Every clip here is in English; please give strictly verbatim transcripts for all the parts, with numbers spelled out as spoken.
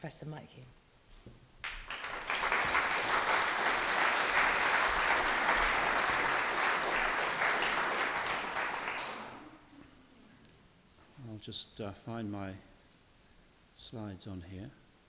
Professor Mike Hume. I'll just uh, find my slides on here.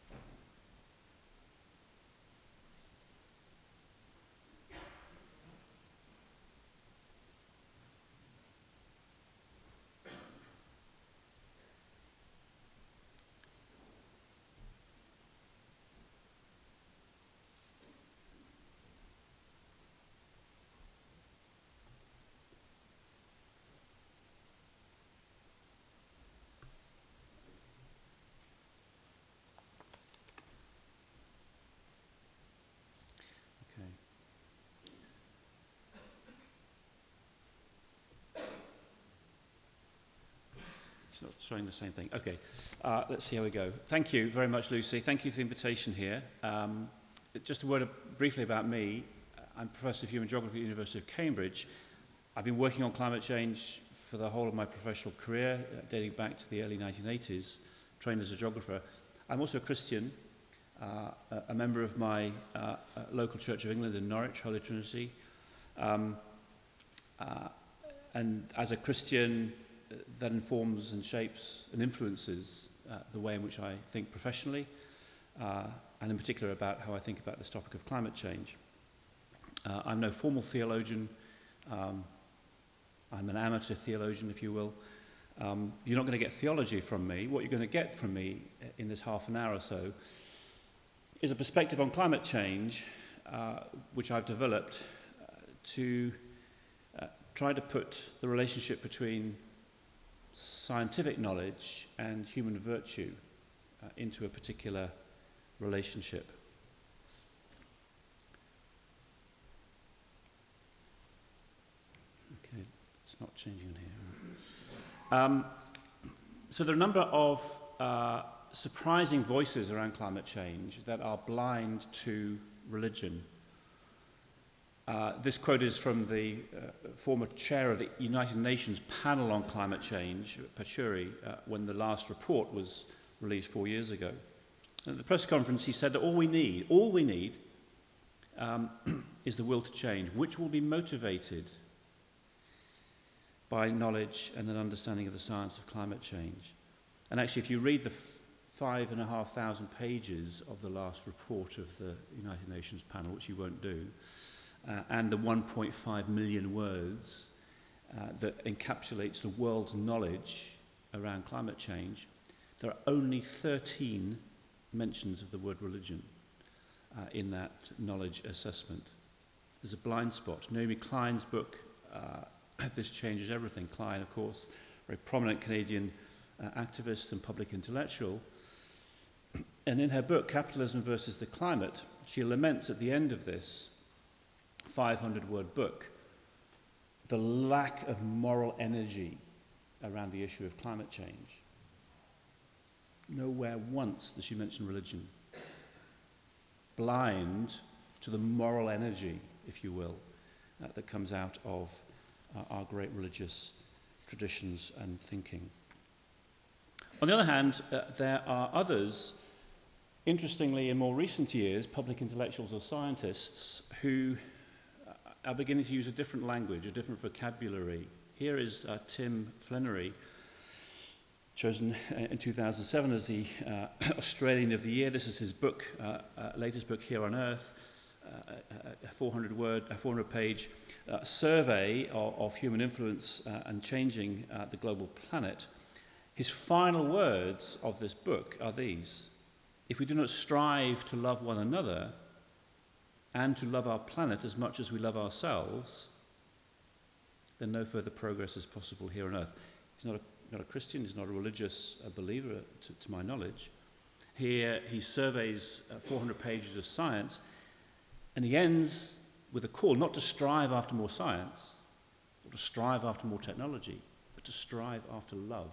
It's not showing the same thing. Okay, uh, let's see how we go. Thank you very much, Lucy. Thank you for the invitation here. Um, just a word of, briefly about me. I'm Professor of Human Geography at the University of Cambridge. I've been working on climate change for the whole of my professional career, uh, dating back to the early nineteen eighties, trained as a geographer. I'm also a Christian, uh, a, a member of my uh, uh, local Church of England in Norwich, Holy Trinity. Um, uh, and as a Christian, that informs and shapes and influences uh, the way in which I think professionally, uh, and in particular about how I think about this topic of climate change. Uh, I'm no formal theologian. Um, I'm an amateur theologian, if you will. Um, you're not going to get theology from me. What you're going to get from me in this half an hour or so is a perspective on climate change, uh, which I've developed uh, to uh, try to put the relationship between scientific knowledge and human virtue uh, into a particular relationship. Okay, it's not changing on here. Um, so there are a number of uh, surprising voices around climate change that are blind to religion. Uh, this quote is from the uh, former chair of the United Nations panel on climate change, Pachauri, uh, when the last report was released four years ago. At the press conference, he said that all we need, all we need, um, is the will to change, which will be motivated by knowledge and an understanding of the science of climate change. And actually, if you read the f- five and a half thousand pages of the last report of the United Nations panel, which you won't do, Uh, and the one point five million words uh, that encapsulates the world's knowledge around climate change, there are only thirteen mentions of the word religion uh, in that knowledge assessment. There's a blind spot. Naomi Klein's book, uh, This Changes Everything, Klein, of course, very prominent Canadian uh, activist and public intellectual, and in her book, Capitalism versus the Climate, she laments at the end of this five hundred word book the lack of moral energy around the issue of climate change. Nowhere once does she mention religion. Blind to the moral energy, if you will, uh, that comes out of uh, our great religious traditions and thinking. On the other hand, uh, there are others, interestingly in more recent years, public intellectuals or scientists, who are beginning to use a different language, a different vocabulary. Here is uh, Tim Flannery, chosen in two thousand seven as the uh, Australian of the Year. This is his book, uh, uh, latest book, Here on Earth, uh, a four hundred word, a four hundred page uh, survey of, of human influence uh, and changing uh, the global planet. His final words of this book are these: if we do not strive to love one another and to love our planet as much as we love ourselves, then no further progress is possible here on Earth. He's not a, not a Christian, he's not a religious uh, believer, to, to my knowledge. Here he surveys uh, four hundred pages of science, and he ends with a call not to strive after more science, or to strive after more technology, but to strive after love.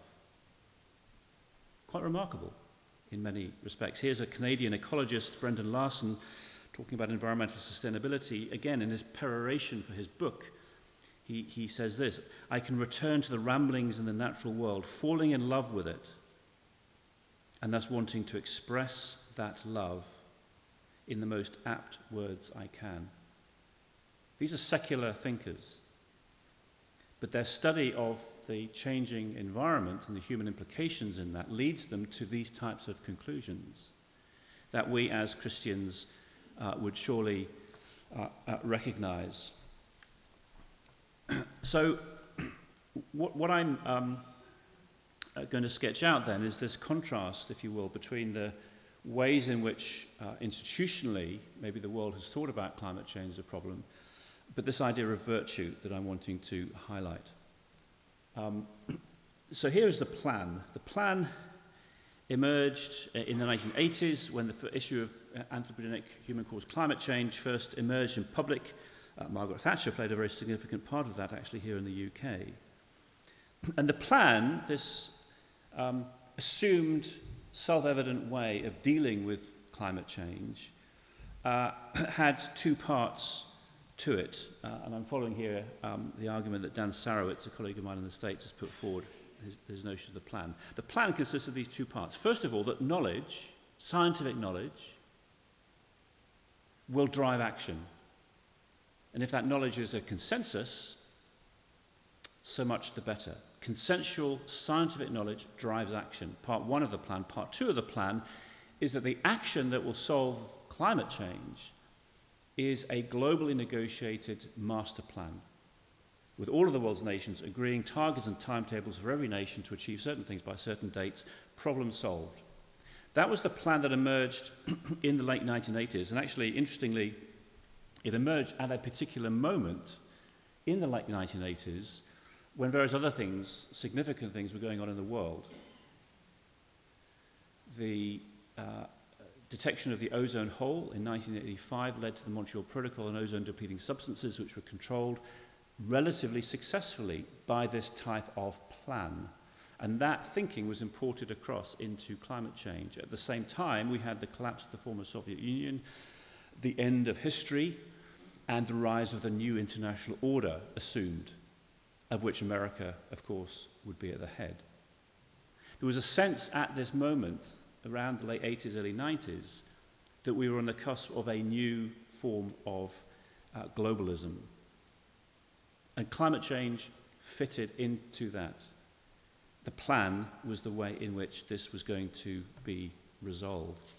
Quite remarkable in many respects. Here's a Canadian ecologist, Brendan Larson, talking about environmental sustainability. Again, in his peroration for his book, he, he says this: I can return to the ramblings in the natural world, falling in love with it, and thus wanting to express that love in the most apt words I can. These are secular thinkers, but their study of the changing environment and the human implications in that leads them to these types of conclusions that we as Christians uh, would surely uh, uh, recognize. So what, what I'm um, uh, going to sketch out then is this contrast, if you will, between the ways in which uh, institutionally maybe the world has thought about climate change as a problem, but this idea of virtue that I'm wanting to highlight. Um, so here is the plan. The plan emerged in the nineteen eighties when the issue of anthropogenic human-caused climate change first emerged in public. Uh, Margaret Thatcher played a very significant part of that actually here in the U K. And the plan, this um, assumed self-evident way of dealing with climate change, uh, had two parts to it. Uh, and I'm following here um, the argument that Dan Sarowitz, a colleague of mine in the States, has put forward, his, his notion of the plan. The plan consists of these two parts. First of all, that knowledge, scientific knowledge, will drive action. And if that knowledge is a consensus, so much the better. Consensual scientific knowledge drives action. Part one of the plan. Part two of the plan is that the action that will solve climate change is a globally negotiated master plan, with all of the world's nations agreeing targets and timetables for every nation to achieve certain things by certain dates, problem solved. That was the plan that emerged in the late nineteen eighties, and actually, interestingly, it emerged at a particular moment in the late nineteen eighties when various other things, significant things, were going on in the world. The uh, detection of the ozone hole in nineteen eighty-five led to the Montreal Protocol on ozone-depleting substances, which were controlled relatively successfully by this type of plan. And that thinking was imported across into climate change. At the same time, we had the collapse of the former Soviet Union, the end of history, and the rise of the new international order assumed, of which America, of course, would be at the head. There was a sense at this moment, around the late eighties, early nineties, that we were on the cusp of a new form of uh, globalism. And climate change fitted into that. The plan was the way in which this was going to be resolved.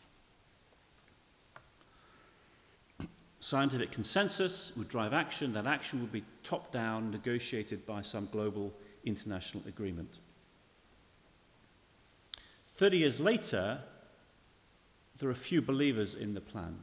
Scientific consensus would drive action. That action would be top-down, negotiated by some global international agreement. Thirty years later, there are few believers in the plan.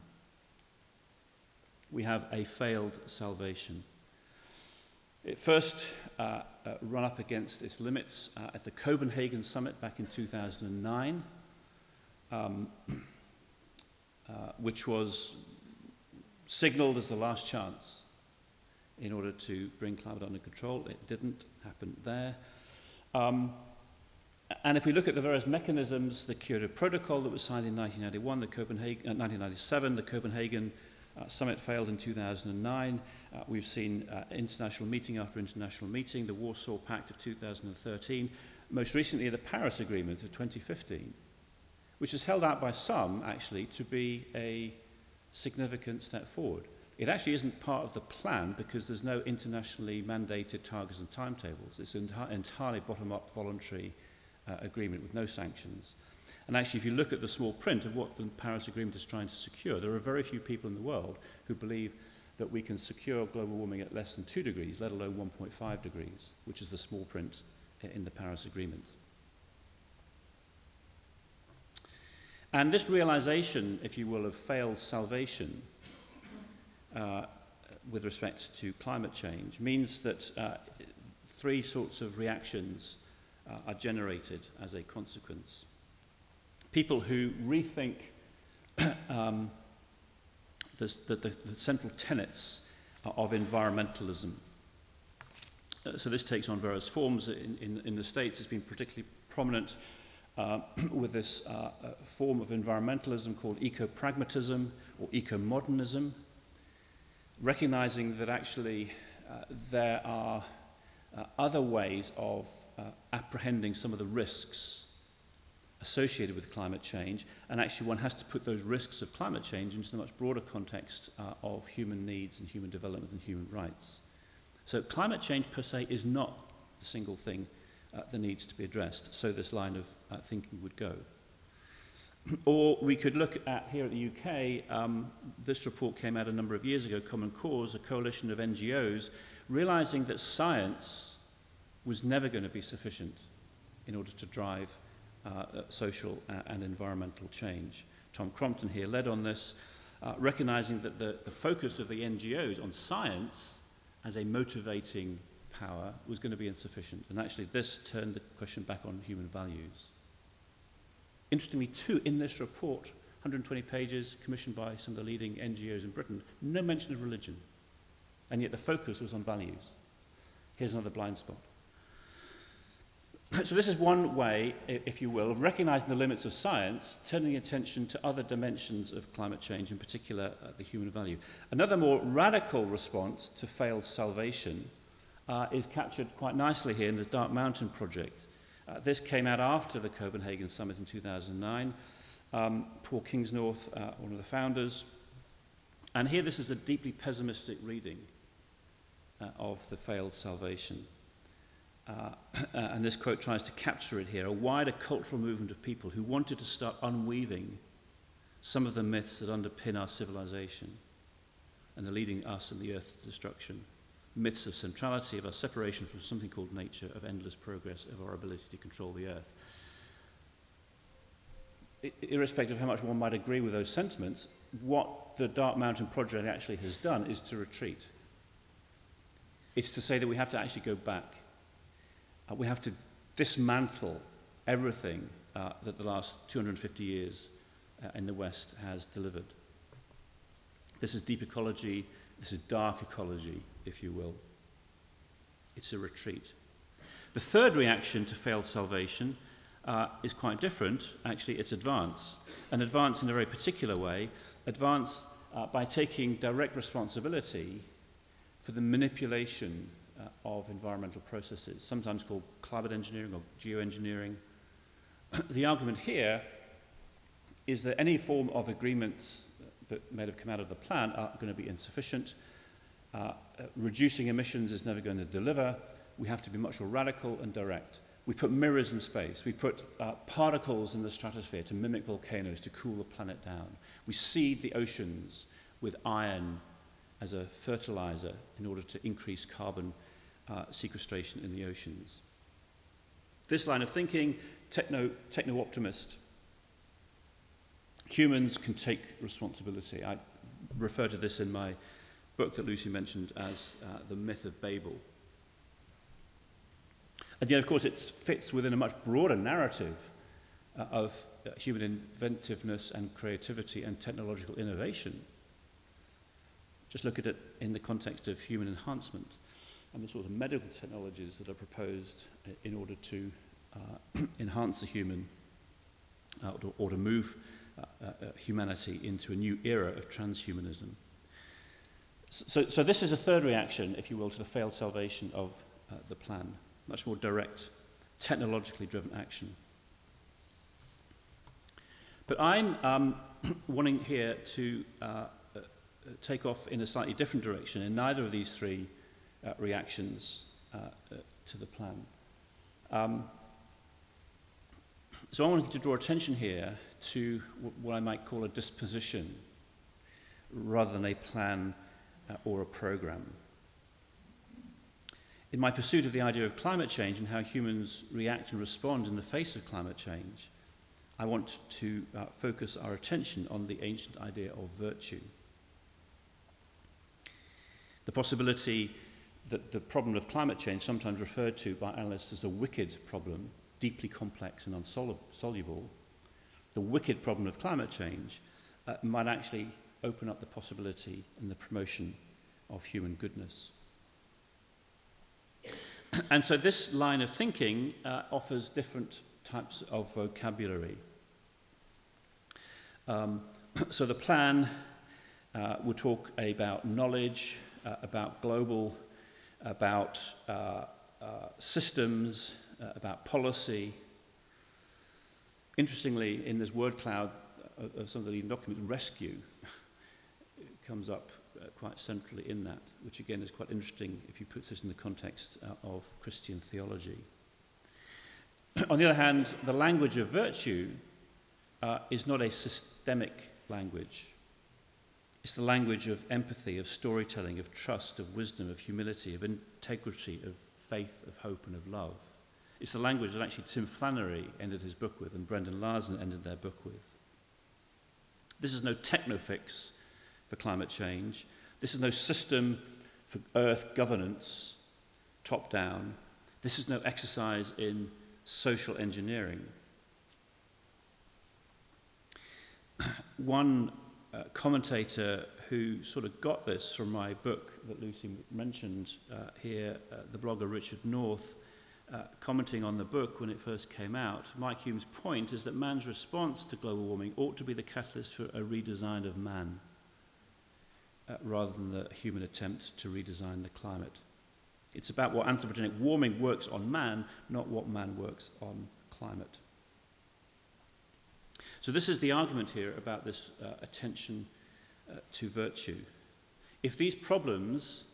We have a failed salvation. It first uh, uh, run up against its limits uh, at the Copenhagen summit back in two thousand nine, um, uh, which was signaled as the last chance in order to bring climate under control. It didn't happen there. Um, and if we look at the various mechanisms, the Kyoto Protocol that was signed in nineteen ninety-one, the Copenhagen, uh, nineteen ninety-seven, the Copenhagen uh, summit failed in two thousand nine. Uh, we've seen uh, international meeting after international meeting, the Warsaw Pact of two thousand thirteen, most recently the Paris Agreement of twenty fifteen, which is held out by some, actually, to be a significant step forward. It actually isn't part of the plan because there's no internationally mandated targets and timetables. It's an enti- entirely bottom-up voluntary uh, agreement with no sanctions. And actually, if you look at the small print of what the Paris Agreement is trying to secure, there are very few people in the world who believe that we can secure global warming at less than two degrees, let alone one point five degrees, which is the small print in the Paris Agreement. And this realization, if you will, of failed salvation uh, with respect to climate change means that uh, three sorts of reactions uh, are generated as a consequence. People who rethink um, the, the, the central tenets of environmentalism. Uh, so this takes on various forms. In, in, in the States, it's been particularly prominent Uh, with this uh, uh, form of environmentalism called eco-pragmatism or eco-modernism, recognizing that actually uh, there are uh, other ways of uh, apprehending some of the risks associated with climate change, and actually one has to put those risks of climate change into the much broader context uh, of human needs and human development and human rights. So climate change per se is not the single thing uh, that needs to be addressed, so this line of uh, thinking would go. Or we could look at, here at the U K, um, this report came out a number of years ago, Common Cause, a coalition of N G Os, realizing that science was never going to be sufficient in order to drive uh, social and environmental change. Tom Crompton here led on this, uh, recognizing that the, the focus of the N G Os on science as a motivating power was going to be insufficient. And actually this turned the question back on human values. Interestingly too, in this report, one hundred twenty pages, commissioned by some of the leading N G Os in Britain, no mention of religion. And yet the focus was on values. Here's another blind spot. So this is one way, if you will, of recognizing the limits of science, turning attention to other dimensions of climate change, in particular uh, the human value. Another more radical response to failed salvation uh, is captured quite nicely here in the Dark Mountain Project. Uh, this came out after the Copenhagen Summit in two thousand nine. Um, Paul Kingsnorth, uh, one of the founders. And here this is a deeply pessimistic reading uh, of the failed salvation. Uh, and this quote tries to capture it here, a wider cultural movement of people who wanted to start unweaving some of the myths that underpin our civilization and are leading us and the earth to destruction. Myths of centrality, of our separation from something called nature, of endless progress, of our ability to control the earth. I, irrespective of how much one might agree with those sentiments, what the Dark Mountain Project actually has done is to retreat. It's to say that we have to actually go back. Uh, we have to dismantle everything uh, that the last two hundred fifty years uh, in the West has delivered. This is deep ecology, this is dark ecology, if you will. It's a retreat. The third reaction to failed salvation uh, is quite different. Actually, it's advance. And advance in a very particular way. Advance uh, by taking direct responsibility for the manipulation uh, of environmental processes, sometimes called climate engineering or geoengineering. The argument here is that any form of agreements that may have come out of the plan are going to be insufficient. Uh, uh, reducing emissions is never going to deliver. We have to be much more radical and direct. We put mirrors in space. We put uh, particles in the stratosphere to mimic volcanoes to cool the planet down. We seed the oceans with iron as a fertilizer in order to increase carbon uh, sequestration in the oceans. This line of thinking, techno, techno-optimist, humans can take responsibility. I refer to this in my book that Lucy mentioned as uh, The Myth of Babel. And yet, of course, it fits within a much broader narrative uh, of uh, human inventiveness and creativity and technological innovation. Just look at it in the context of human enhancement and the sorts of medical technologies that are proposed in order to uh, enhance the human uh, or, to, or to move uh, uh, humanity into a new era of transhumanism. So, so this is a third reaction, if you will, to the failed salvation of uh, the plan. Much more direct, technologically driven action. But I'm um, wanting here to uh, uh, take off in a slightly different direction in neither of these three uh, reactions uh, uh, to the plan. Um, so I want to draw attention here to what I might call a disposition rather than a plan uh, or a program. In my pursuit of the idea of climate change and how humans react and respond in the face of climate change, I want to uh, focus our attention on the ancient idea of virtue. The possibility that the problem of climate change, sometimes referred to by analysts as a wicked problem, deeply complex and insoluble, the wicked problem of climate change uh, might actually open up the possibility and the promotion of human goodness. And so this line of thinking uh, offers different types of vocabulary. Um, so the plan uh, would talk about knowledge, uh, about global, about uh, uh, systems, uh, about policy. Interestingly, in this word cloud of some of the leading documents, rescue comes up uh, quite centrally in that, which again is quite interesting if you put this in the context uh, of Christian theology. On the other hand, the language of virtue uh, is not a systemic language. It's the language of empathy, of storytelling, of trust, of wisdom, of humility, of integrity, of faith, of hope, and of love. It's the language that actually Tim Flannery ended his book with and Brendan Larsen ended their book with. This is no techno-fix for climate change. This is no system for earth governance, top-down. This is no exercise in social engineering. One uh, commentator who sort of got this from my book that Lucy mentioned uh, here, uh, the blogger Richard North, uh, commenting on the book when it first came out, Mike Hume's point is that man's response to global warming ought to be the catalyst for a redesign of man, uh, rather than the human attempt to redesign the climate. It's about what anthropogenic warming works on man, not what man works on climate. So this is the argument here about this uh, attention uh, to virtue. If these problems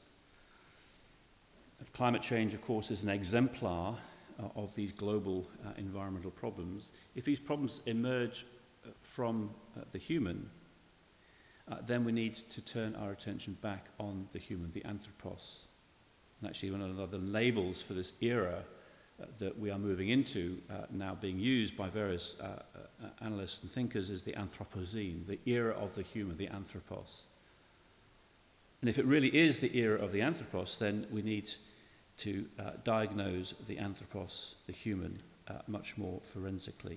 of climate change, of course, is an exemplar uh, of these global uh, environmental problems, if these problems emerge uh, from uh, the human, uh, then we need to turn our attention back on the human, the anthropos. And actually, one of the labels for this era uh, that we are moving into, uh, now being used by various uh, uh, analysts and thinkers, is the Anthropocene, the era of the human, the anthropos. And if it really is the era of the anthropos, then we need to uh, diagnose the anthropos, the human, uh, much more forensically.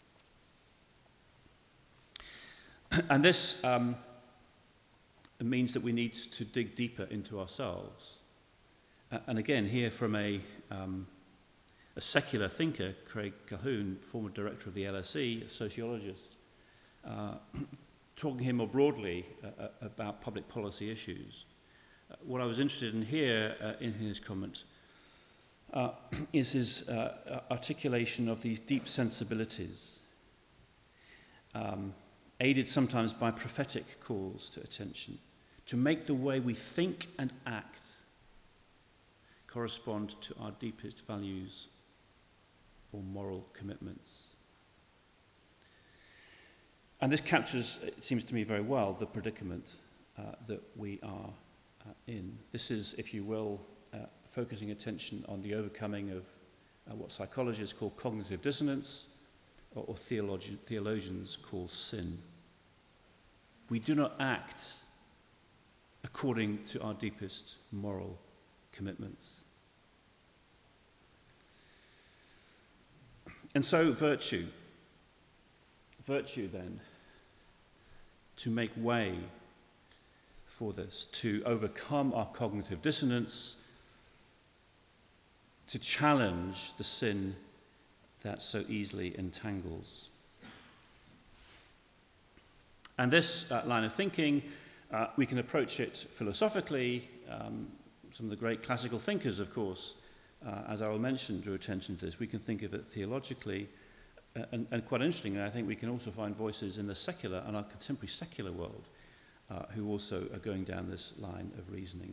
And this um, means that we need to dig deeper into ourselves. Uh, and again, here from a, um, a secular thinker, Craig Calhoun, former director of the L S E, a sociologist, uh, talking here more broadly uh, about public policy issues. Uh, what I was interested in here uh, in his comment uh, is his uh, articulation of these deep sensibilities, um, aided sometimes by prophetic calls to attention, to make the way we think and act correspond to our deepest values or moral commitments. And this captures, it seems to me very well, the predicament uh, that we are uh, in. This is, if you will, uh, focusing attention on the overcoming of uh, what psychologists call cognitive dissonance, or, or theologi- theologians call sin. We do not act according to our deepest moral commitments. And so virtue, virtue then, to make way for this, to overcome our cognitive dissonance, to challenge the sin that so easily entangles. And this uh, line of thinking, uh, we can approach it philosophically. Um, some of the great classical thinkers, of course, uh, as I will mention, drew attention to this. We can think of it theologically. Uh, and, and quite interestingly, I think we can also find voices in the secular and our contemporary secular world uh, who also are going down this line of reasoning.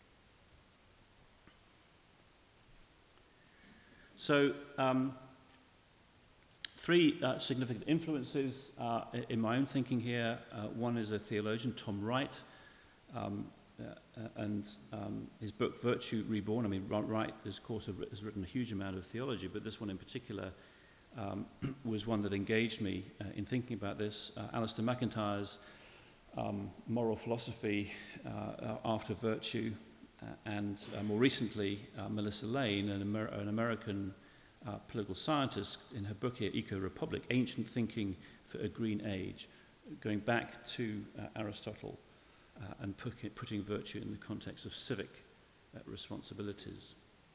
So, um, three uh, significant influences uh, in my own thinking here. Uh, one is a theologian, Tom Wright, um, uh, and um, his book Virtue Reborn. I mean, Wright, of course, has written a huge amount of theology, but this one in particular um, was one that engaged me uh, in thinking about this. Uh, Alistair McIntyre's um, moral philosophy uh, after virtue, uh, and uh, more recently, uh, Melissa Lane, an, Amer- an American Uh, political scientist, in her book here, Eco-Republic, Ancient Thinking for a Green Age, going back to uh, Aristotle uh, and put it, putting virtue in the context of civic uh, responsibilities.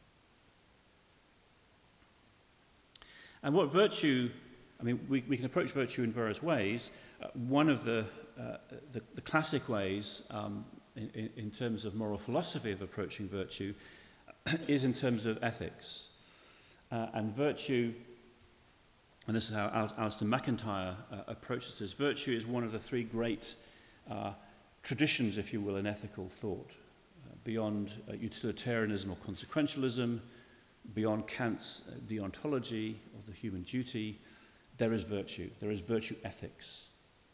And what virtue, I mean, we, we can approach virtue in various ways. Uh, one of the, uh, the, the classic ways um, in, in terms of moral philosophy of approaching virtue is in terms of ethics. Uh, and virtue and this is how Al- Alistair McIntyre uh, approaches this, virtue is one of the three great uh, traditions, if you will, in ethical thought. Uh, beyond uh, utilitarianism or consequentialism, beyond Kant's uh, deontology or the human duty, there is virtue. There is virtue ethics.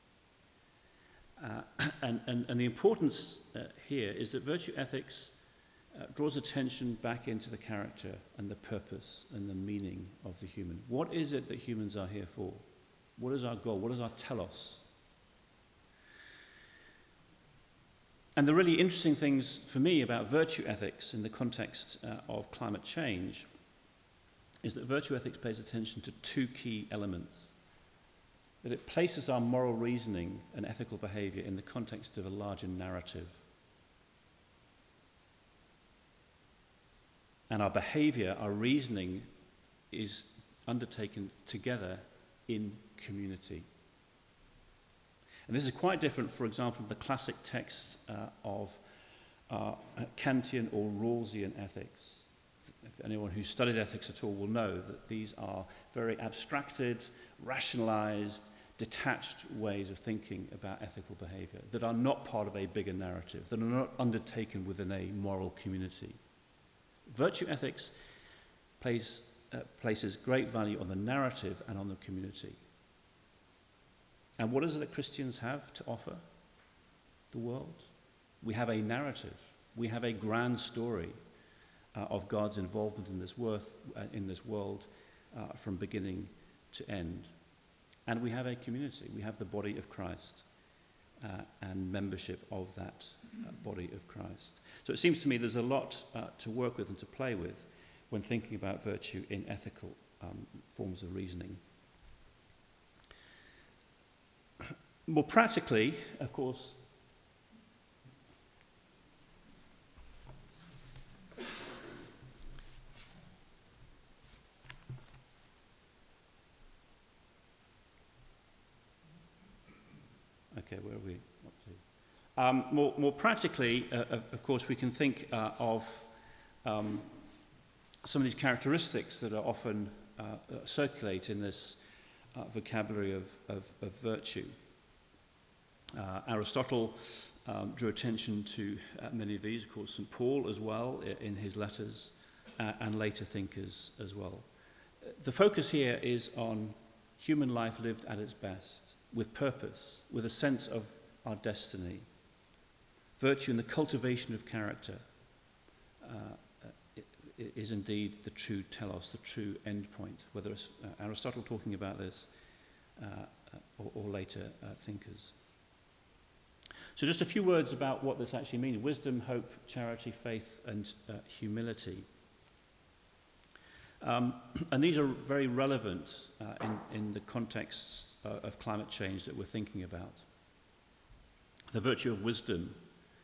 Uh, and, and, and the importance uh, here is that virtue ethics uh, draws attention back into the character and the purpose and the meaning of the human. What is it that humans are here for? What is our goal? What is our telos? And the really interesting things for me about virtue ethics in the context uh, of climate change is that virtue ethics pays attention to two key elements. That it places our moral reasoning and ethical behavior in the context of a larger narrative. And our behavior, our reasoning, is undertaken together in community. And this is quite different, for example, from the classic texts uh, of uh, Kantian or Rawlsian ethics. If anyone who's studied ethics at all will know that these are very abstracted, rationalized, detached ways of thinking about ethical behavior that are not part of a bigger narrative, that are not undertaken within a moral community. Virtue ethics place, uh, places great value on the narrative and on the community. And what is it that Christians have to offer the world? We have a narrative. We have a grand story uh, of God's involvement in this, worth, uh, in this world uh, from beginning to end. And we have a community. We have the body of Christ uh, and membership of that uh, body of Christ. So it seems to me there's a lot uh, to work with and to play with when thinking about virtue in ethical um, forms of reasoning. More practically, of course, okay, where are we up to? Um, more, more practically, uh, of, of course, we can think uh, of um, some of these characteristics that are often uh, uh, circulate in this uh, vocabulary of, of, of virtue. Uh, Aristotle um, drew attention to uh, many of these, of course, Saint Paul as well in his letters, uh, and later thinkers as well. The focus here is on human life lived at its best, with purpose, with a sense of our destiny. Virtue in the cultivation of character uh, is indeed the true telos, the true end point, whether it's uh, Aristotle talking about this uh, or, or later uh, thinkers. So just a few words about what this actually means. Wisdom, hope, charity, faith, and uh, humility. Um, and these are very relevant uh, in, in the contexts uh, of climate change that we're thinking about. The virtue of wisdom,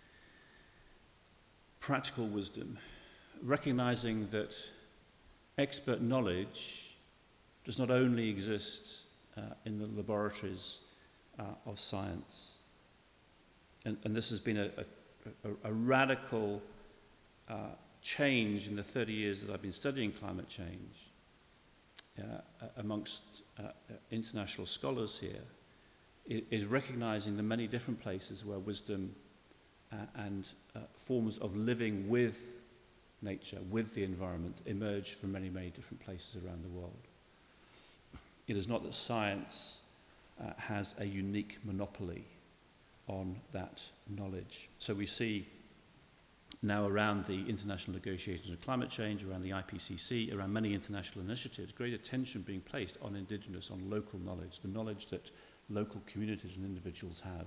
practical wisdom, recognizing that expert knowledge does not only exist uh, in the laboratories uh, of science. And, and this has been a, a, a radical uh, change in the thirty years that I've been studying climate change uh, amongst uh, international scholars here, is recognizing the many different places where wisdom uh, and uh, forms of living with nature, with the environment, emerge from many, many different places around the world. It is not that science uh, has a unique monopoly on that knowledge. So we see now around the international negotiations of climate change, around the I P C C, around many international initiatives, great attention being placed on indigenous, on local knowledge, the knowledge that local communities and individuals have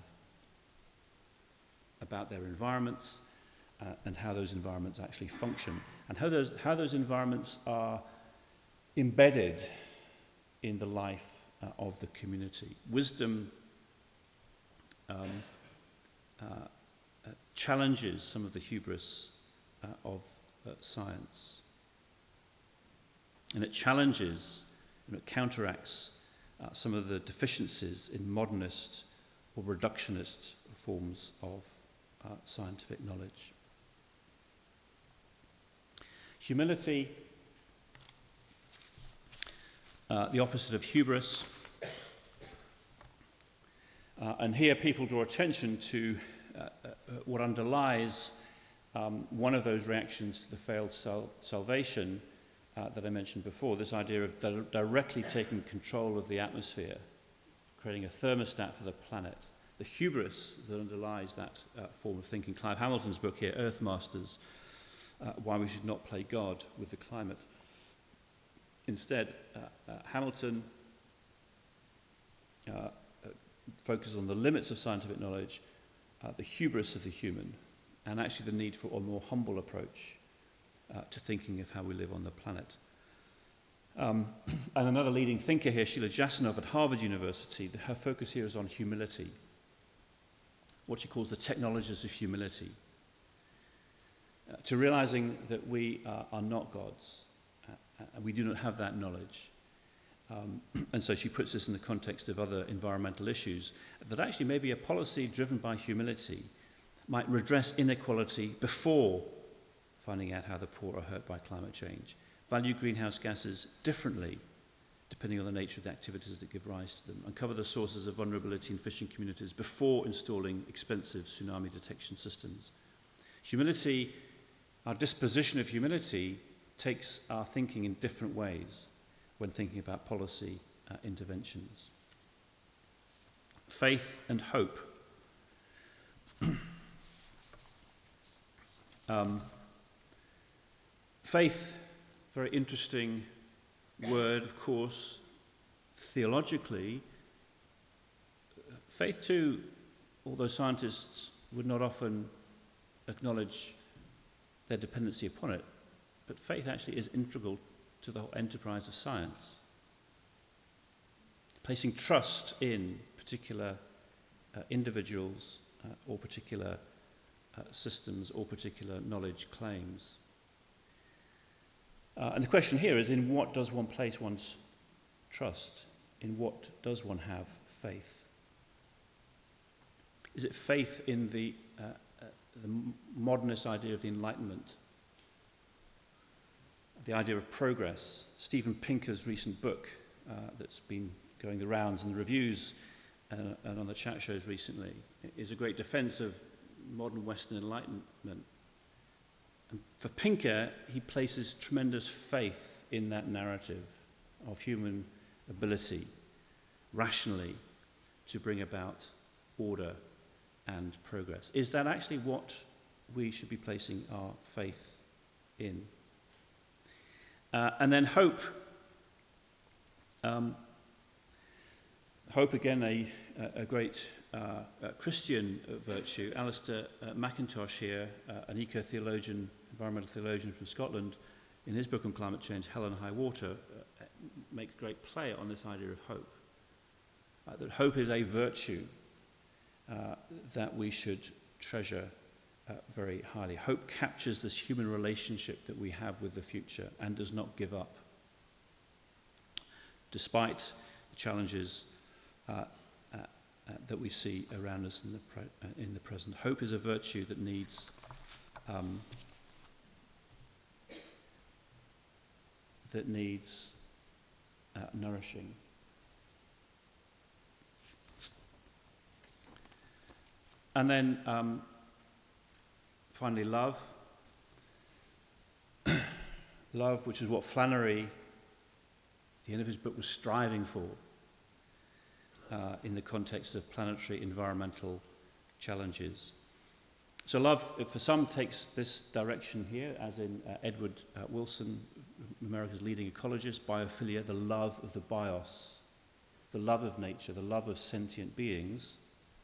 about their environments uh, and how those environments actually function, and how those, how those environments are embedded in the life uh, of the community. Wisdom um, uh, uh, challenges some of the hubris uh, of uh, science. And it challenges, you know, it counteracts uh, some of the deficiencies in modernist or reductionist forms of uh, scientific knowledge. uh, the opposite of hubris. Uh, and here people draw attention to uh, uh, what underlies um, one of those reactions to the failed sal- salvation uh, that I mentioned before, this idea of di- directly taking control of the atmosphere, creating a thermostat for the planet. The hubris that underlies that uh, form of thinking. Clive Hamilton's book here, Earth Masters, uh, Why We Should Not Play God with the Climate. Instead, uh, uh, Hamilton uh, uh, focuses on the limits of scientific knowledge, uh, the hubris of the human, and actually the need for a more humble approach uh, to thinking of how we live on the planet. Um, and another leading thinker here, Sheila Jasanoff at Harvard University, her focus here is on humility, what she calls the technologies of humility, uh, to realizing that we uh, are not gods, uh, and we do not have that knowledge. Um, and so she puts this in the context of other environmental issues, that actually maybe a policy driven by humility might redress inequality before finding out how the poor are hurt by climate change, value greenhouse gases differently depending on the nature of the activities that give rise to them, uncover the sources of vulnerability in fishing communities before installing expensive tsunami detection systems. Humility, our disposition of humility, takes our thinking in different ways when thinking about policy uh, interventions. Faith and hope. um, faith, very interesting word, of course. Theologically, faith too, although scientists would not often acknowledge their dependency upon it, but faith actually is integral to the whole enterprise of science. Placing trust in particular uh, individuals uh, or particular uh, systems or particular knowledge claims. Uh, and the question here is, in what does one place one's trust? In what does one have faith? Is it faith in the, uh, uh, the modernist idea of the Enlightenment? The idea of progress? Steven Pinker's recent book uh, that's been going the rounds in the reviews uh, and on the chat shows recently is a great defense of modern Western Enlightenment. And for Pinker, he places tremendous faith in that narrative of human ability, rationally, to bring about order and progress. Is that actually what we should be placing our faith in? Uh, and then hope. Um, hope, again, a, a great uh, a Christian virtue. Alistair uh, McIntosh here, uh, an eco-theologian, environmental theologian from Scotland, in his book on climate change, Hell and High Water, uh, makes great play on this idea of hope. Uh, that hope is a virtue uh, that we should treasure uh, very highly. Hope captures this human relationship that we have with the future and does not give up. Despite the challenges uh, uh, uh, that we see around us in the, pre- uh, in the present. Hope is a virtue that needs um, that needs uh, nourishing. And then um, finally, love. Love, which is what Flannery, at the end of his book, was striving for uh, in the context of planetary environmental challenges. So love, for some, takes this direction here, as in uh, Edward uh, Wilson, America's leading ecologist, biophilia, the love of the bios, the love of nature, the love of sentient beings.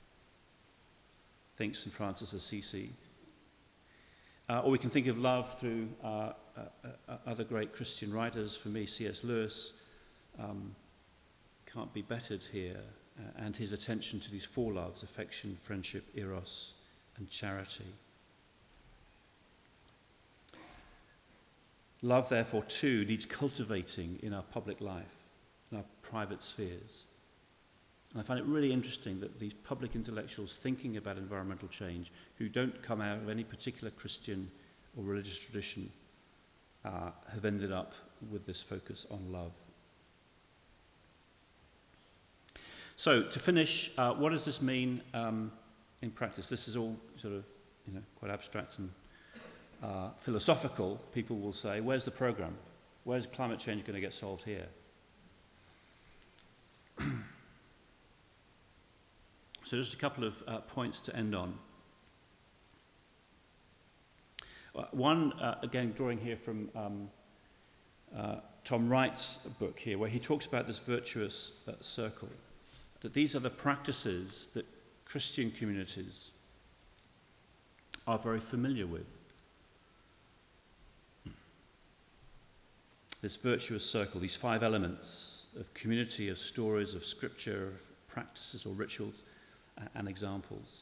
Think Saint Francis of Assisi. Uh, or we can think of love through uh, uh, uh, other great Christian writers. For me, C S Lewis um, can't be bettered here, uh, and his attention to these four loves: affection, friendship, eros, and charity. Love, therefore, too, needs cultivating in our public life, in our private spheres. And I find it really interesting that these public intellectuals thinking about environmental change, who don't come out of any particular Christian or religious tradition, uh, have ended up with this focus on love. So, to finish, uh, what does this mean um, in practice? This is all sort of, you know, quite abstract and uh, philosophical. People will say, where's the program? Where's climate change going to get solved here? So just a couple of uh, points to end on. Uh, one, uh, again, drawing here from um, uh, Tom Wright's book here, where he talks about this virtuous uh, circle, that these are the practices that Christian communities are very familiar with. This virtuous circle, these five elements of community, of stories, of scripture, of practices or rituals, uh, and examples.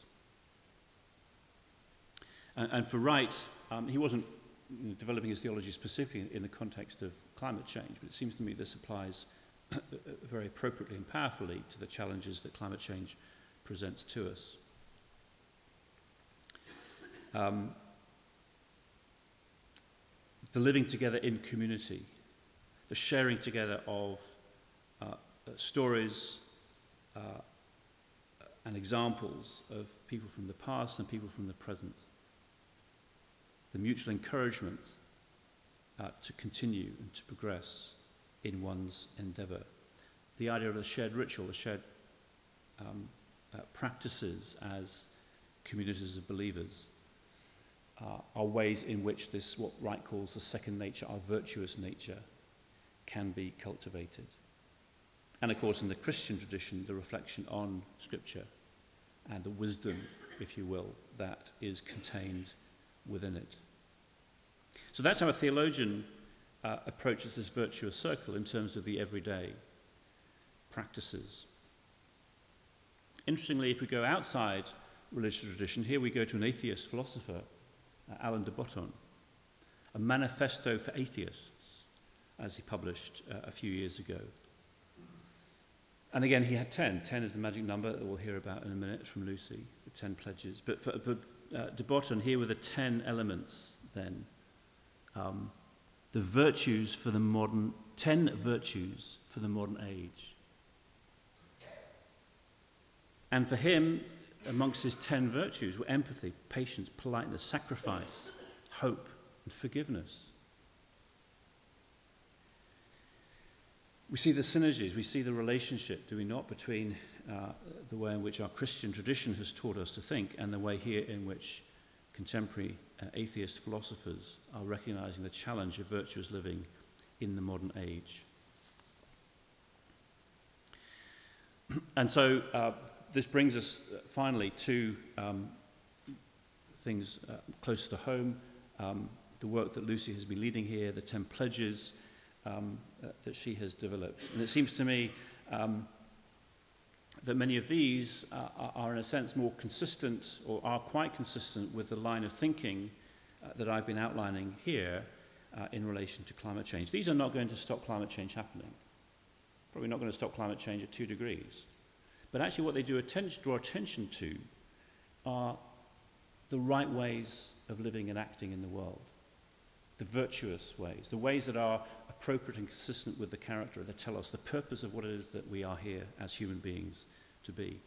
And, and for Wright, um, he wasn't you know, developing his theology specifically in the context of climate change, but it seems to me this applies very appropriately and powerfully to the challenges that climate change presents to us. Um, the living together in community, the sharing together of uh, uh, stories uh, and examples of people from the past and people from the present, the mutual encouragement uh, to continue and to progress in one's endeavour. The idea of a shared ritual, a shared um, uh, practices as communities of believers uh, are ways in which this, what Wright calls the second nature, our virtuous nature, can be cultivated. And of course in the Christian tradition, the reflection on Scripture and the wisdom, if you will, that is contained within it. So that's how a theologian Uh, approaches this virtuous circle in terms of the everyday practices. Interestingly, if we go outside religious tradition, here we go to an atheist philosopher, uh, Alain de Botton, a manifesto for atheists, as he published uh, a few years ago. And again, he had ten. Ten is the magic number that we'll hear about in a minute from Lucy, the ten pledges. But for but, uh, de Botton, here were the ten elements then. Um, The virtues for the modern, ten virtues for the modern age. And for him, amongst his ten virtues were empathy, patience, politeness, sacrifice, hope, and forgiveness. We see the synergies, we see the relationship, do we not, between uh, the way in which our Christian tradition has taught us to think and the way here in which contemporary uh, atheist philosophers are recognizing the challenge of virtuous living in the modern age. And so uh, this brings us uh, finally to um, things uh, close to home, um, the work that Lucy has been leading here, the ten pledges um, uh, that she has developed. And it seems to me um, that many of these uh, are, are in a sense more consistent, or are quite consistent with the line of thinking uh, that I've been outlining here uh, in relation to climate change. These are not going to stop climate change happening. Probably not going to stop climate change at two degrees. But actually what they do attention, draw attention to are the right ways of living and acting in the world, the virtuous ways, the ways that are appropriate and consistent with the character, that tell us the purpose of what it is that we are here as human beings to be.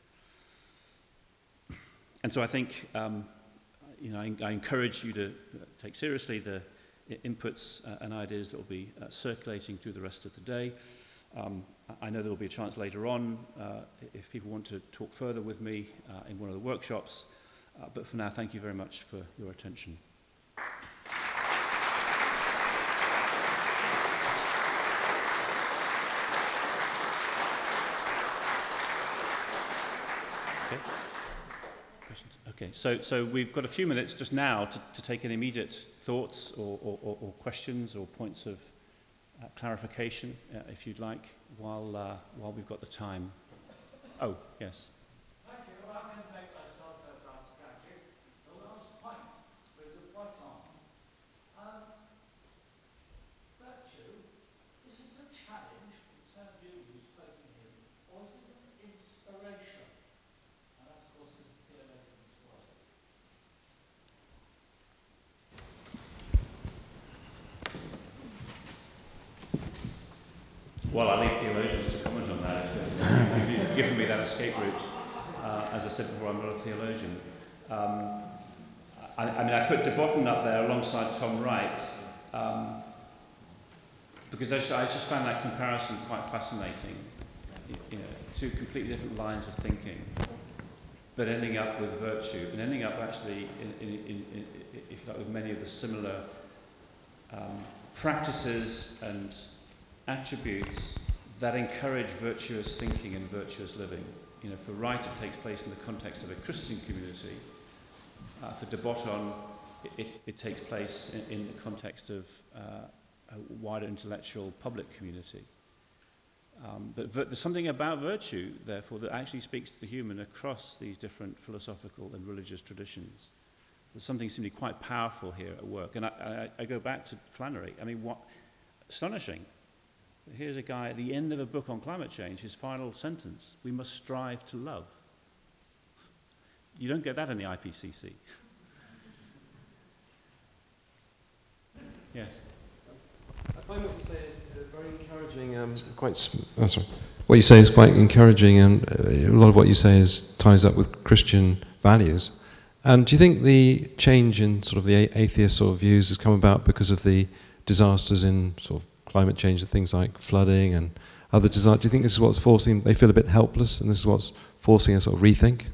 And so I think, um, you know, I, I encourage you to take seriously the inputs uh, and ideas that will be uh, circulating through the rest of the day. Um, I know there will be a chance later on uh, if people want to talk further with me uh, in one of the workshops. Uh, but for now, thank you very much for your attention. Okay. Questions? Okay, so, so we've got a few minutes just now to, to take any immediate thoughts or, or, or questions or points of uh, clarification, uh, if you'd like, while, uh, while we've got the time. Oh, yes. Thank you. I can make myself abstract. The last point with the bottom. Um, virtue, is it a challenge, the term you use, quoting him, or is it an inspiration? And that, of course, is the theologian's word. Well, I leave theologians to comment on that. given me that escape route. Uh, as I said before, I'm not a theologian. Um, I, I mean, I put de Botton up there alongside Tom Wright, um, because I just, I just found that comparison quite fascinating. You know, two completely different lines of thinking, but ending up with virtue, and ending up actually, in, in, in, in, if you like, with many of the similar um, practices and attributes that encourage virtuous thinking and virtuous living. You know, for Wright, it takes place in the context of a Christian community. Uh, for de Botton, it, it, it takes place in, in the context of uh, a wider intellectual public community. Um, but vir- there's something about virtue, therefore, that actually speaks to the human across these different philosophical and religious traditions. There's something seemingly quite powerful here at work. And I, I, I go back to Flannery. I mean, what astonishing. Here's a guy at the end of a book on climate change, his final sentence, we must strive to love. You don't get that in the I P C C. Yes? I find what you say is uh, very encouraging, um, quite, sm- oh, sorry. What you say is quite encouraging, and uh, a lot of what you say is ties up with Christian values. And do you think the change in sort of the a- atheist sort of views has come about because of the disasters in sort of climate change and things like flooding and other disasters? Do you think this is what's forcing, they feel a bit helpless, and this is what's forcing a sort of rethink?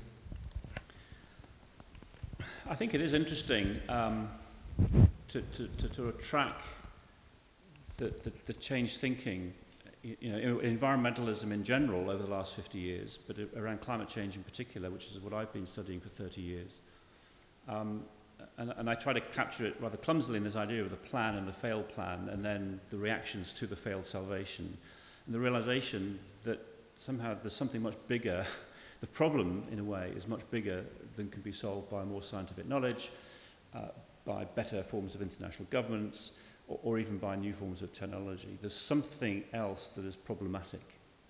I think it is interesting um, to, to, to, to track the, the, the changed thinking, you know, environmentalism in general over the last fifty years, but around climate change in particular, which is what I've been studying for thirty years. Um, and, and I try to capture it rather clumsily in this idea of the plan and the failed plan, and then the reactions to the failed salvation, and the realization that somehow there's something much bigger. The problem, in a way, is much bigger than can be solved by more scientific knowledge, uh, by better forms of international governance, or, or even by new forms of technology. There's something else that is problematic.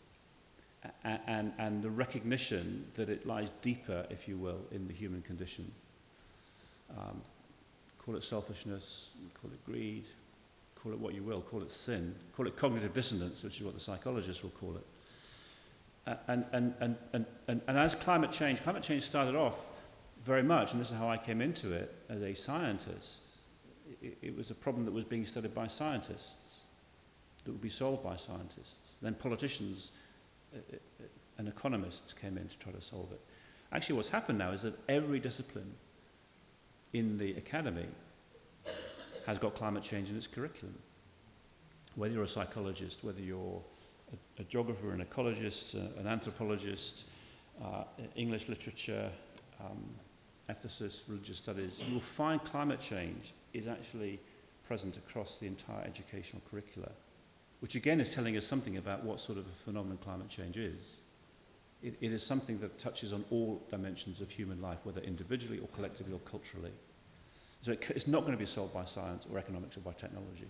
A- and, and the recognition that it lies deeper, if you will, in the human condition. Um, call it selfishness, call it greed, call it what you will, call it sin, call it cognitive dissonance, which is what the psychologists will call it. Uh, and, and, and, and, and, and as climate change, climate change started off very much, and this is how I came into it as a scientist, it, it was a problem that was being studied by scientists, that would be solved by scientists. Then politicians uh, uh, and economists came in to try to solve it. Actually, what's happened now is that every discipline in the academy has got climate change in its curriculum. Whether you're a psychologist, whether you're a, a geographer, an ecologist, uh, an anthropologist, uh, English literature, um, ethicists, religious studies, you will find climate change is actually present across the entire educational curricula, which again is telling us something about what sort of a phenomenon climate change is. It, it is something that touches on all dimensions of human life, whether individually or collectively or culturally. So it, it's not going to be solved by science or economics or by technology.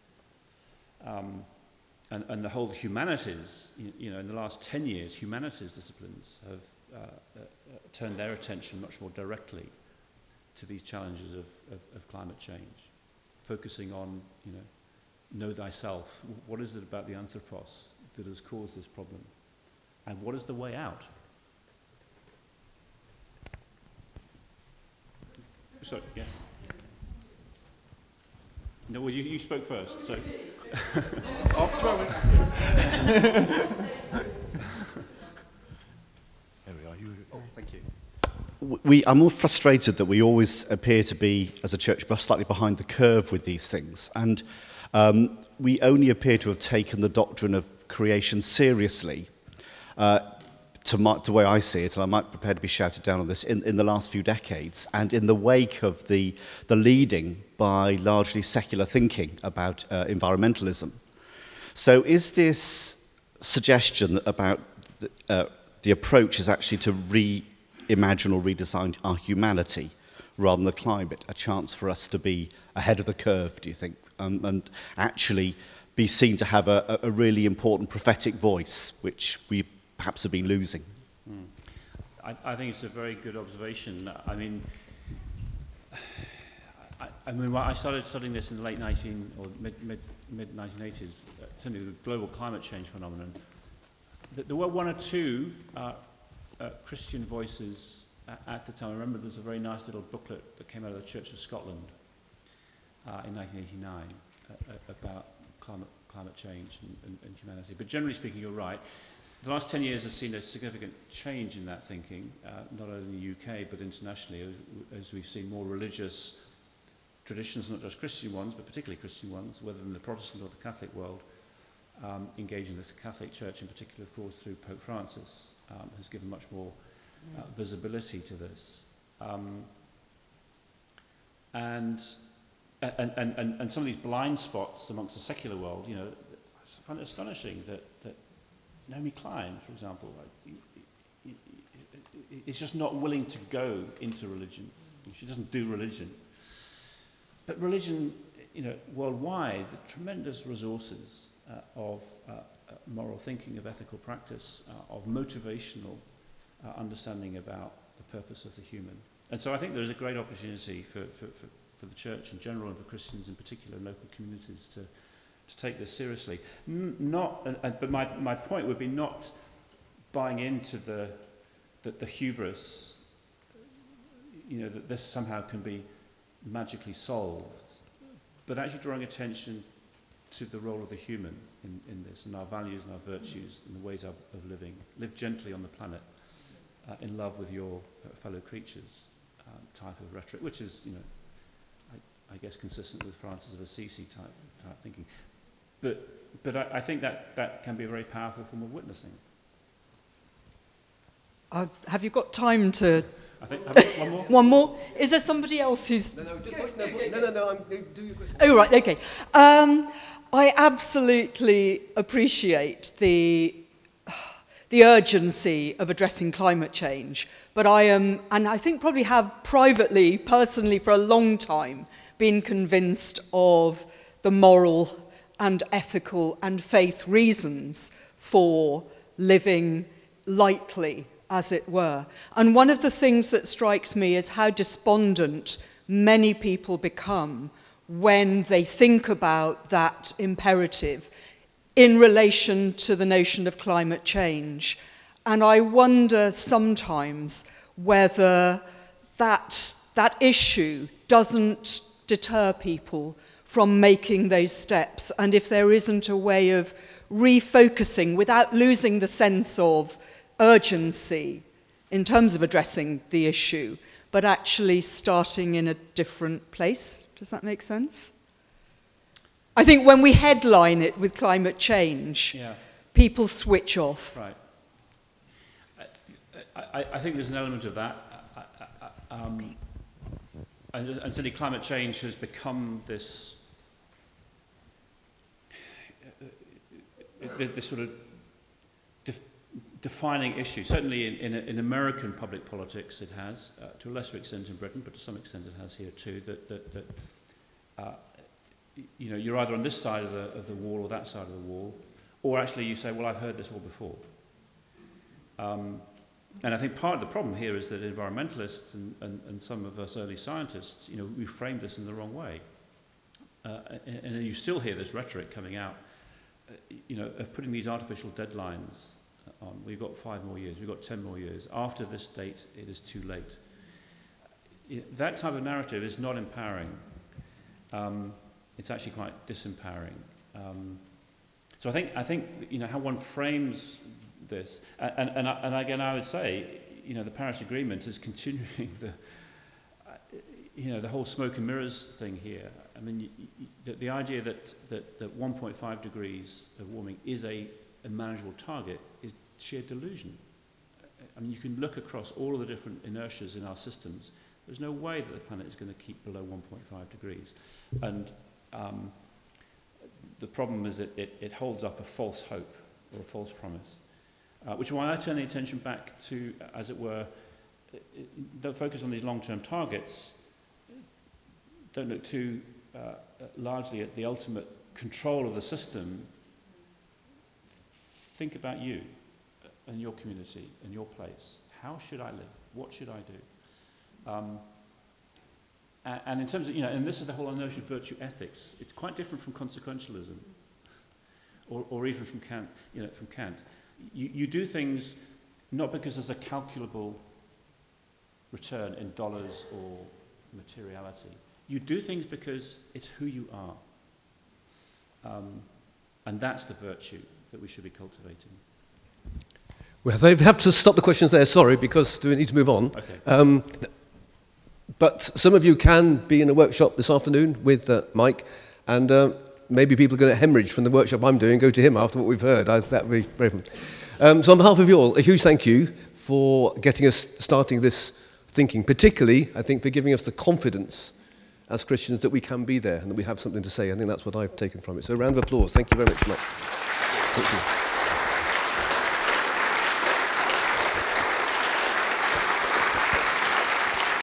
Um, and, and the whole humanities, you, you know, in the last ten years, humanities disciplines have uh, uh, uh, turned their attention much more directly to these challenges of, of, of climate change, focusing on, you know, know thyself. What is it about the anthropos that has caused this problem? And what is the way out? Sorry, yes. No, well, you, you spoke first, so. I'll throw it at you. There we are. You, oh, thank you. We are more frustrated that we always appear to be, as a church, slightly behind the curve with these things. And um, we only appear to have taken the doctrine of creation seriously. Uh, to my, the way I see it, and I might be prepared to be shouted down on this, in, in the last few decades, and in the wake of the, the leading by largely secular thinking about uh, environmentalism. So is this suggestion about the, uh, the approach is actually to reimagine or redesign our humanity rather than the climate, a chance for us to be ahead of the curve, do you think, um, and actually be seen to have a, a really important prophetic voice, which we perhaps have been losing? Hmm. I, I think it's a very good observation. I mean, I, I mean, I started studying this in the late nineteen or mid mid mid nineteen eighties. Uh, certainly, the global climate change phenomenon th- there were one or two uh, uh, Christian voices at, at the time. I remember there was a very nice little booklet that came out of the Church of Scotland uh, in nineteen eighty-nine uh, uh, about climate, climate change and, and, and humanity. But generally speaking, you're right. The last ten years has seen a significant change in that thinking, uh, not only in the U K but internationally, as, as we've seen more religious traditions, not just Christian ones, but particularly Christian ones, whether in the Protestant or the Catholic world, um, engaging with the Catholic Church in particular, of course, through Pope Francis, um, has given much more uh, visibility to this. Um, and, and, and, and, and some of these blind spots amongst the secular world, you know, I find it astonishing that, that Naomi Klein, for example, like, is just not willing to go into religion. She doesn't do religion. But religion, you know, worldwide, the tremendous resources uh, of uh, uh, moral thinking, of ethical practice, uh, of motivational uh, understanding about the purpose of the human. And so I think there's a great opportunity for, for, for, for the church in general and for Christians in particular, local communities, to, to take this seriously. N- not, uh, uh, but my, my point would be not buying into the, the, the hubris, you know, that this somehow can be magically solved, but actually drawing attention to the role of the human in, in this, and our values and our virtues and the ways of, of living. Live gently on the planet, uh, in love with your uh, fellow creatures, um, type of rhetoric, which is, you know, I, I guess consistent with Francis of Assisi type, type thinking. But, but I, I think that, that can be a very powerful form of witnessing. Uh, have you got time to... I think, have we- one more? One more? Is there somebody else who's... No, no, just wait, no, no, no, no, I'm, do your question. Oh, right, okay. Um, I absolutely appreciate the, the urgency of addressing climate change, but I am, and I think probably have privately, personally, for a long time, been convinced of the moral and ethical and faith reasons for living lightly, as it were. And one of the things that strikes me is how despondent many people become when they think about that imperative in relation to the notion of climate change. And I wonder sometimes whether that, that issue doesn't deter people from making those steps, and if there isn't a way of refocusing without losing the sense of urgency in terms of addressing the issue, but actually starting in a different place. Does that make sense? I think when we headline it with climate change, Yeah. people switch off. Right. I, I, I think there's an element of that. I, I, I, um, and, and certainly climate change has become this, uh, this sort of def- defining issue. Certainly in, in, in American public politics it has, uh, to a lesser extent in Britain, but to some extent it has here too, that, that, that uh, you know, you're either on this side of the, of the wall or that side of the wall, or actually you say, well, I've heard this all before. Um, and I think part of the problem here is that environmentalists and, and, and some of us early scientists, you know, we framed this in the wrong way. Uh, and, and you still hear this rhetoric coming out, uh, you know, of putting these artificial deadlines on. We've got five more years, we've got ten more years. After this date, it is too late. It, that type of narrative is not empowering. Um, it's actually quite disempowering. Um, so I think, I think, you know, how one frames this, and, and, and, and again, I would say, you know, the Paris Agreement is continuing the, uh, you know, the whole smoke and mirrors thing here. I mean, you, you, the, the idea that, that, that one point five degrees of warming is a, a manageable target is sheer delusion. I mean, you can look across all of the different inertias in our systems. There's no way that the planet is going to keep below one point five degrees. And um, the problem is that it, it holds up a false hope or a false promise, uh, which is why I turn the attention back to, as it were, don't focus on these long-term targets, don't look too uh, largely at the ultimate control of the system. Think about you and your community and your place. How should I live? What should I do? Um, and, and in terms of, you know, and this is the whole notion of virtue ethics. It's quite different from consequentialism, or, or even from Kant. You know, from Kant. you, you do things not because there's a calculable return in dollars or materiality. You do things because it's who you are. Um, and that's the virtue that we should be cultivating. Well, they have to stop the questions there, sorry, because we need to move on. Okay. Um, but some of you can be in a workshop this afternoon with uh, Mike, and uh, maybe people are going to hemorrhage from the workshop I'm doing, go to him after what we've heard. I, that would be brave. Um, so on behalf of you all, a huge thank you for getting us starting this thinking, particularly, I think, for giving us the confidence as Christians that we can be there and that we have something to say. I think that's what I've taken from it. So a round of applause. Thank you very much, Mike. Thank you.